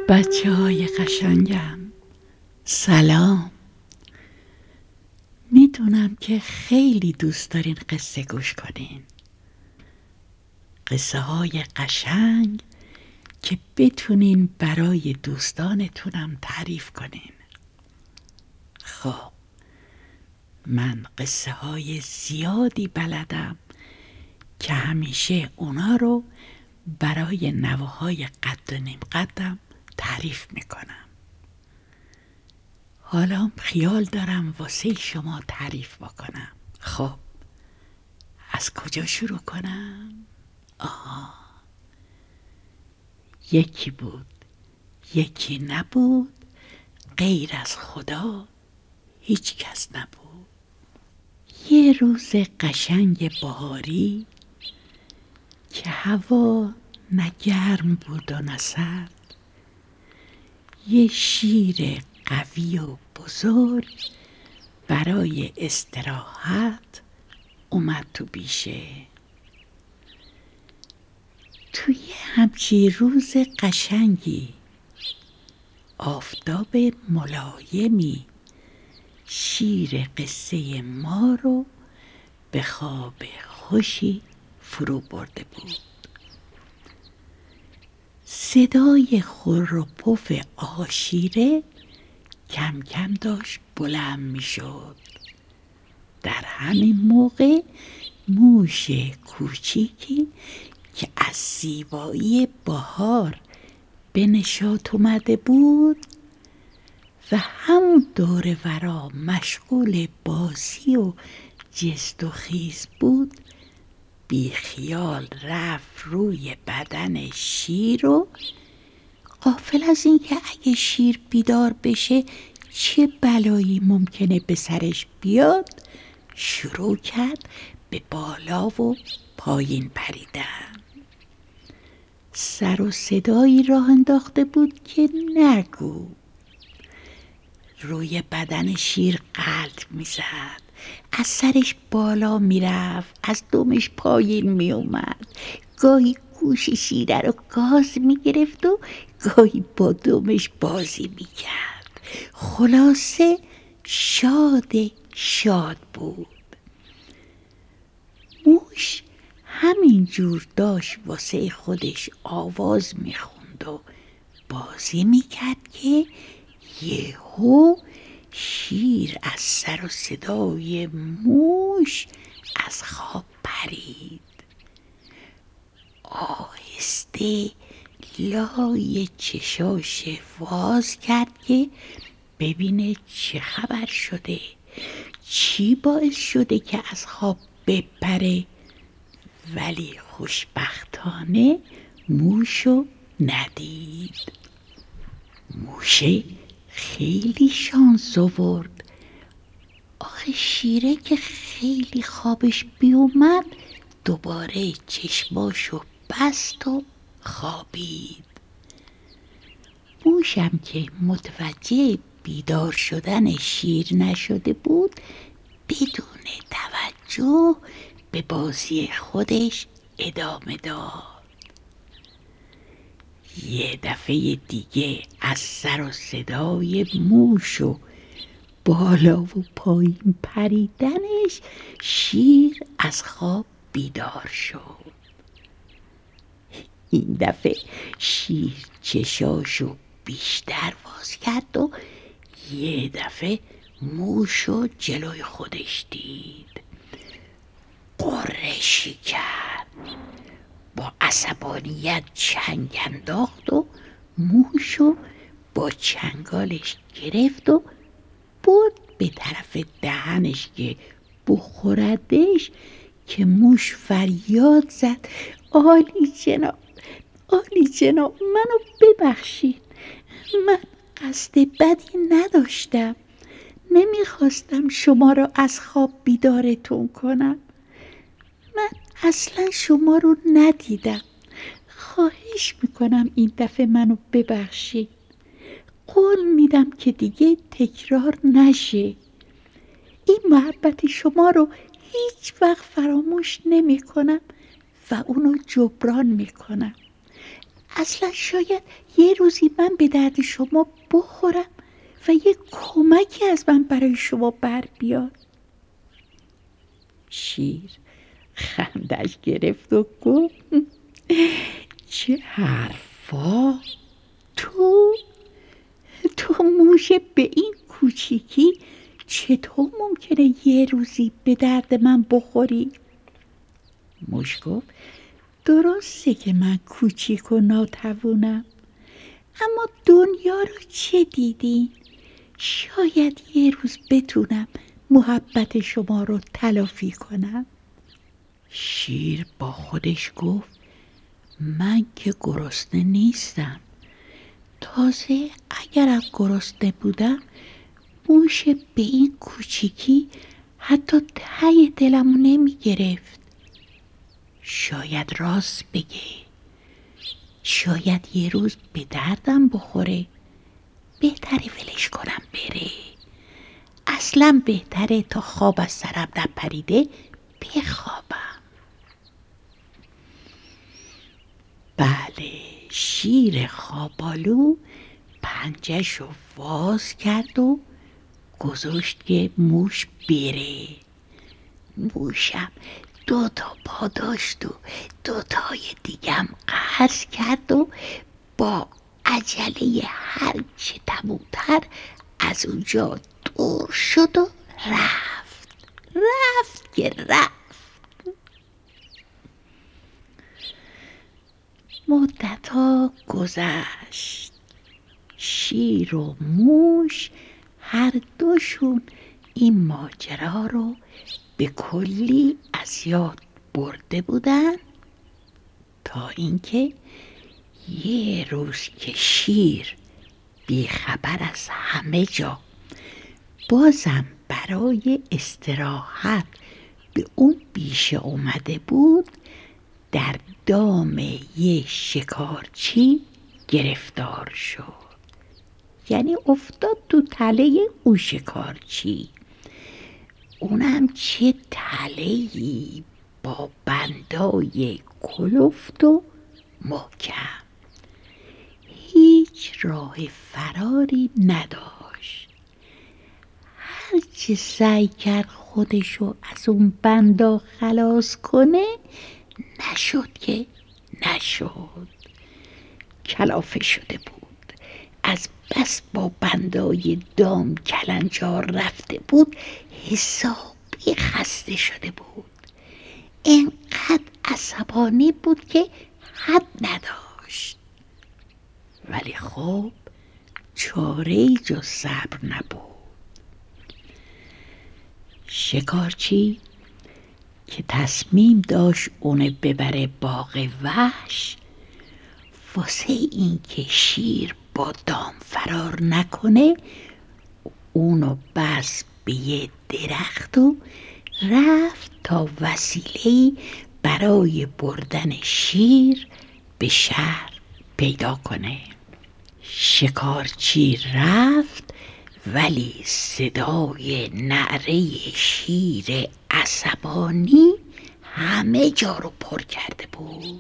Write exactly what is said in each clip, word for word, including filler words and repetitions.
بچه های قشنگم، سلام. میدونم که خیلی دوست دارین قصه گوش کنین، قصه های قشنگ که بتونین برای دوستانتونم تعریف کنین. خب من قصه های زیادی بلدم که همیشه اونا رو برای نوه‌های قد و نیم قدم تعریف میکنم. حالا خیال دارم واسه شما تعریف بکنم. خب از کجا شروع کنم؟ آها، یکی بود یکی نبود، غیر از خدا هیچ کس نبود. یه روز قشنگ بهاری که هوا نه گرم بود و نه سرد، یه شیر قوی و بزرگ برای استراحت اومد تو بیشه. توی همچی روز قشنگی، آفتاب ملایمی شیر قصه ما رو به خواب خوشی فرو برده بود. صدای خور و پف آقا شیره کم کم داشت بلند می شد. در همین موقع موش کوچیکی که از زیبایی بهار به نشاط اومده بود و همون دور ورا مشغول بازی و جست و خیز بود، بی خیال رفت روی بدن شیر و غافل از این که اگه شیر بیدار بشه چه بلایی ممکنه به سرش بیاد، شروع کرد به بالا و پایین پریدن. سر و صدایی راه انداخته بود که نگو. روی بدن شیر قلط میزد، از سرش بالا میرفت، از دمش پایین میومد، گاهی گوش شیره رو گاز میگرفت و گاهی با دمش بازی میکرد. خلاصه شاد شاد بود. موش همینجور داشت واسه خودش آواز میخوند و بازی میکرد که یهو شیر از سر و صدای موش از خواب پرید. آهسته لای چشاش واز کرد که ببینه چه خبر شده، چی باعث شده که از خواب بپره، ولی خوشبختانه موشو ندید. موشه خیلی شانس آورد. آخه شیره که خیلی خوابش بیومد دوباره چشماشو بست و خوابید. موشم که متوجه بیدار شدن شیر نشده بود، بدون توجه به بازی خودش ادامه داد. یه دفعه دیگه از سر و صدای موش و بالا و پایین پریدنش شیر از خواب بیدار شد. این دفعه شیر چشاشو بیشتر باز کرد و یه دفعه موشو جلوی خودش دید. قرشی کرد، با عصبانیت چنگ انداخت و موشو با چنگالش گرفت و برد به طرف دهنش که بخوردش، که موش فریاد زد عالی جناب، عالی جناب، منو ببخشید، من قصد بدی نداشتم، نمیخواستم شما رو از خواب بیدارتون کنم، من اصلا شما رو ندیدم، خواهش میکنم این دفعه منو ببخشید، قول میدم که دیگه تکرار نشه، این محبت شما رو هیچ وقت فراموش نمی کنم و اونو جبران می کنم. اصلا شاید یه روزی من به درد شما بخورم و یه کمکی از من برای شما بر بیاد. شیر خندش گرفت و گفت چه حرفا؟ تو تو موش به این کوچیکی چطور ممکنه یه روزی به درد من بخوری؟ موش گفت درسته که من کوچیک و ناتوانم، اما دنیا رو چه دیدین؟ شاید یه روز بتونم محبت شما رو تلافی کنم. شیر با خودش گفت من که گرسنه نیستم، تازه اگرم گرسنه بودم موش به این کوچیکی حتی ته دلمو نمی گرفت. شاید راست بگه، شاید یه روز به دردم بخوره. بهتره ولش کنم بره، اصلا بهتره تا خواب از سرم نپریده بخوابم. بله، شیر خوابالو پنجه‌شو واز کرد و گذاشت که موش بره. موشم دو تا پا داشت و دو تای دیگم قرض کرد و با عجله هرچه تمومتر از اونجا دور شد و رفت رفت که رفت. مدت‌ها گذشت. شیر و موش هر دوشون این ماجرا رو به کلی از یاد برده بودن، تا اینکه یه روز که شیر بیخبر از همه جا بازم برای استراحت به اون بیشه اومده بود، در دام یه شکارچی گرفتار شد. یعنی افتاد تو تله اون شکارچی. اونم چه تله‌ای با بندای کلفت و محکم، هیچ راه فراری نداشت. هرچه سعی کرد خودشو از اون بندا خلاص کنه نشد که نشد. کلافه شده بود، از بس با بندای دام کلنجار رفته بود حسابی خسته شده بود. اینقدر عصبانی بود که حد نداشت. ولی خب چاره‌ای جز صبر نبود. شکارچی که تصمیم داشت اونو ببره باغ وحش، واسه این که شیر با دام فرار نکنه اونو بست به یه درخت و رفت تا وسیله‌ای برای بردن شیر به شهر پیدا کنه. شکارچی رفت، ولی صدای نعره شیر عصبانی همه جا رو پر کرده بود.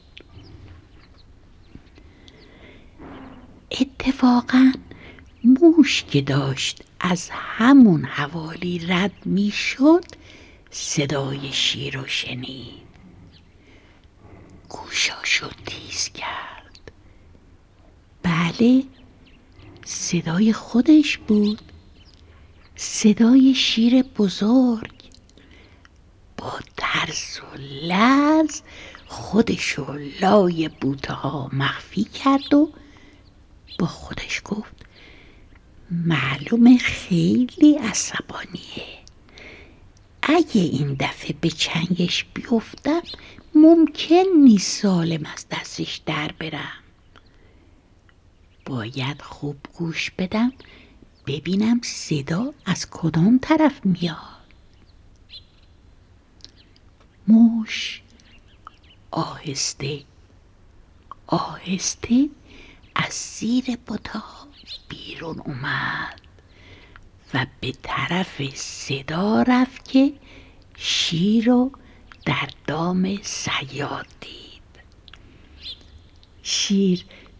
اتفاقاً موش که داشت از همون حوالی رد می شد صدای شیر رو شنید. گوشاشو تیز کرد. بله، صدای خودش بود، صدای شیر بزرگ. با ترس و لرز خودشو لای بوته ها مخفی کرد و با خودش گفت معلومه خیلی عصبانیه. اگه این دفعه به چنگش بیفتم ممکن نیست سالم از دستش در برم. باید خوب گوش بدم ببینم صدا از کدام طرف میاد. موش آهسته آهسته از زیر بوته بیرون اومد و به طرف صدا رفت که شیر رو در دام صیاد دید. شیر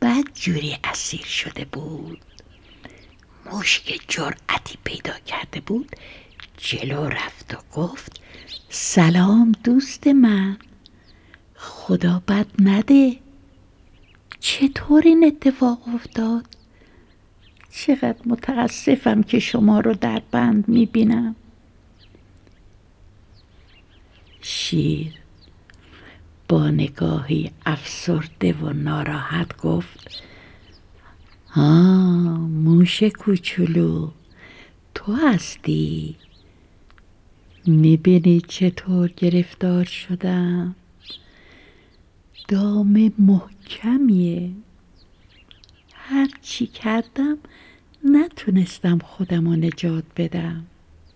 بد جوری اسیر شده بود. موش که جرأتی پیدا کرده بود جلو رفت و گفت سلام دوست من، خدا بد نده، چطور این اتفاق افتاد؟ چقدر متاسفم که شما رو در بند میبینم. شیر با نگاهی افسرده و ناراحت گفت آه موش کوچولو، تو هستی؟ میبینی چطور گرفتار شدم؟ دام محکمیه، هر چی کردم نتونستم خودم رو نجات بدم.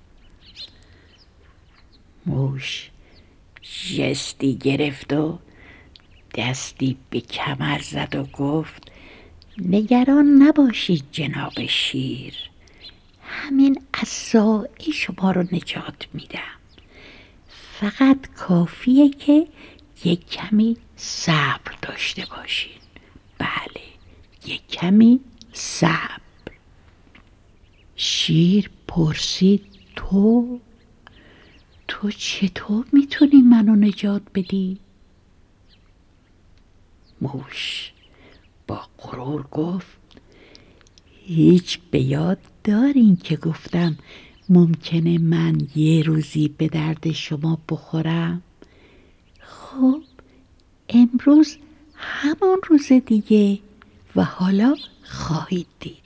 موش جستی گرفت و دستی به کمر زد و گفت نگران نباشید جناب شیر، همین عصای شما رو نجات میدم، فقط کافیه که یک کمی صبر داشته باشین. بله، یک کمی صبر. شیر پرسید تو تو چطور میتونی منو نجات بدی؟ موش با غرور گفت هیچ به یاد دارین که گفتم ممکنه من یه روزی به درد شما بخورم؟ خب امروز همان روز دیگه و حالا خواهید دید.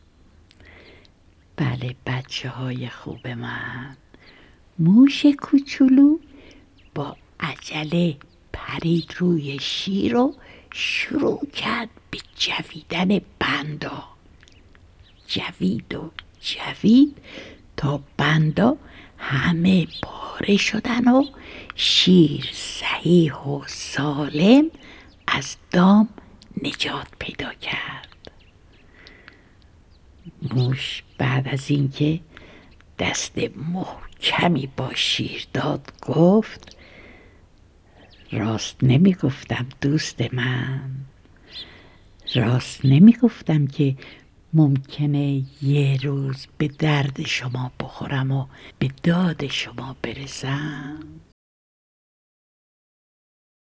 بله بچه های خوب من، موش کوچولو با عجله پرید روی شیر و شروع کرد به جویدن بندا. جوید و جوید تا بندا همه پاره شدن و شیر صحیح و سالم از دام نجات پیدا کرد. موش بعد از اینکه دست محکمی با شیر داد گفت راست نمی گفتم دوست من، راست نمی گفتم که ممکنه یه روز به درد شما بخورم و به داد شما برسم.